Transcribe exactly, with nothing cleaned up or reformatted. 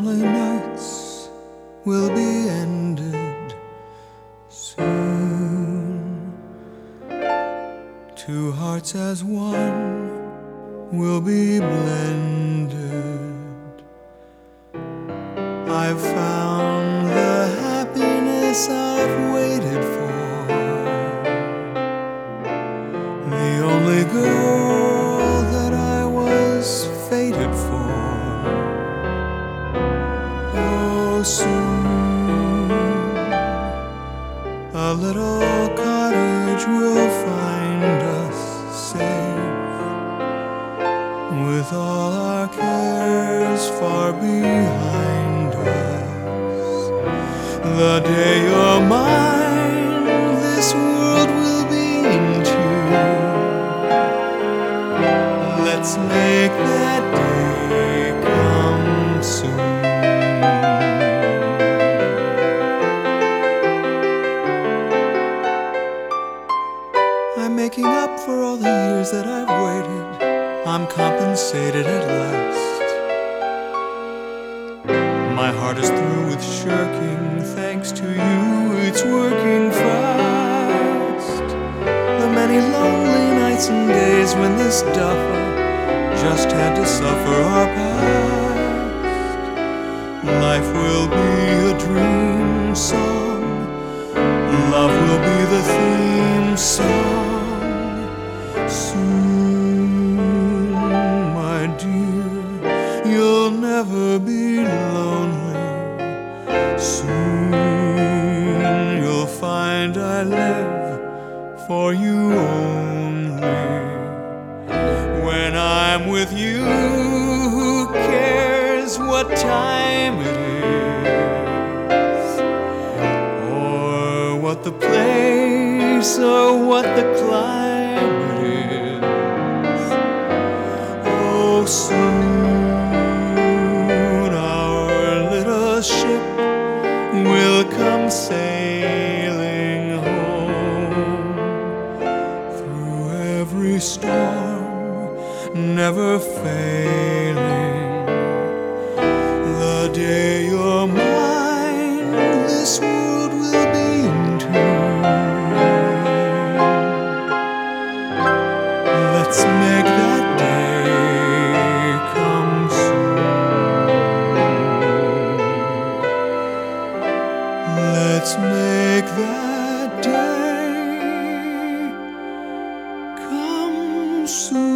lonely nights will be ended soon. Two hearts as one will be blended. I've found the happiness I've waited for, the only girl that I was fated for. Oh, soon a little cottage will find us safe, with all our cares far behind us. The day you're mine, this world will be in tune. Let's make that day come soon. I'm making up for all the years that I've waited. I'm compensated at last. My heart is through with shirking. Thanks to you, it's working fast. The many lonely nights and days when this duffer just had to suffer are past. Life will be a dream song. Love will be the theme song. Soon, my dear, you'll never be lonely. Soon you'll find I live for you only. When I'm with you, who cares what time it is, or what the place, or what the climate is. Oh, soon our little ship will come sailing home, through every storm, never failing. The day you're mine, this world will be in tune. Let's make that day come soon. Let's make that day come soon.